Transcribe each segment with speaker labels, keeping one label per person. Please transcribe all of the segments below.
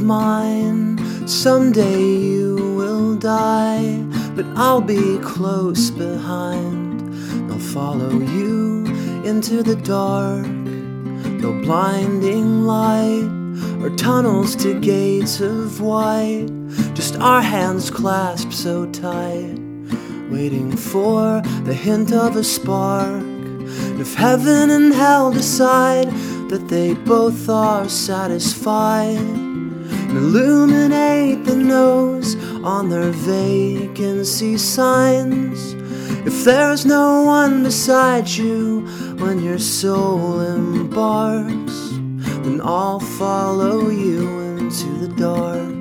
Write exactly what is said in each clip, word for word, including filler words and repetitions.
Speaker 1: mine. Someday you will die, but I'll be close behind. They'll follow you into the dark, no blinding light or tunnels to gates of white, just our hands clasped so tight, waiting for the hint of a spark. And if heaven and hell decide that they both are satisfied, and illuminate the nose on their vacancy signs, if there's no one beside you when your soul embarks, then I'll follow you into the dark.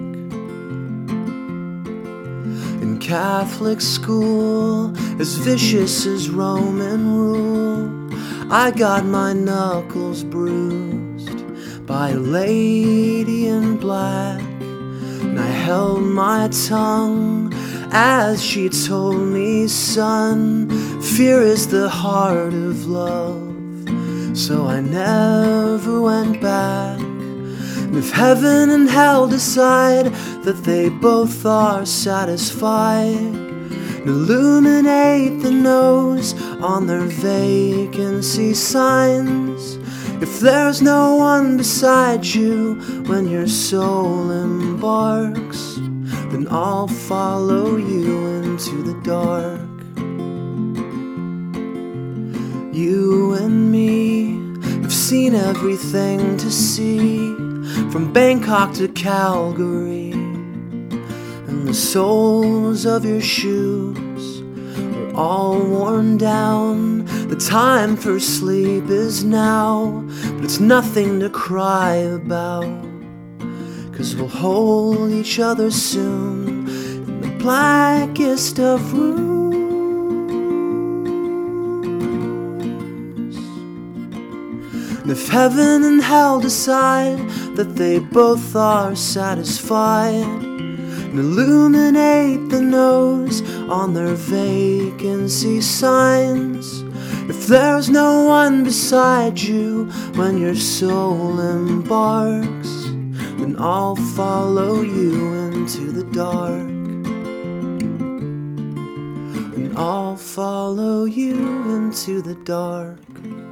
Speaker 1: In Catholic school, as vicious as Roman rule, I got my knuckles bruised by a lady in black, and I held my tongue as she told me, son, fear is the heart of love. So I never went back. And if heaven and hell decide that they both are satisfied, and illuminate the nose on their vacancy signs, if there's no one beside you when your soul embarks, then I'll follow you into the dark. You and me have seen everything to see, from Bangkok to Calgary, and the soles of your shoes are all worn down. The time for sleep is now, but it's nothing to cry about, 'cause we'll hold each other soon in the blackest of rooms. And if heaven and hell decide that they both are satisfied, and illuminate the nose on their vacancy signs, if there's no one beside you when your soul embarks, then I'll follow you into the dark. And I'll follow you into the dark.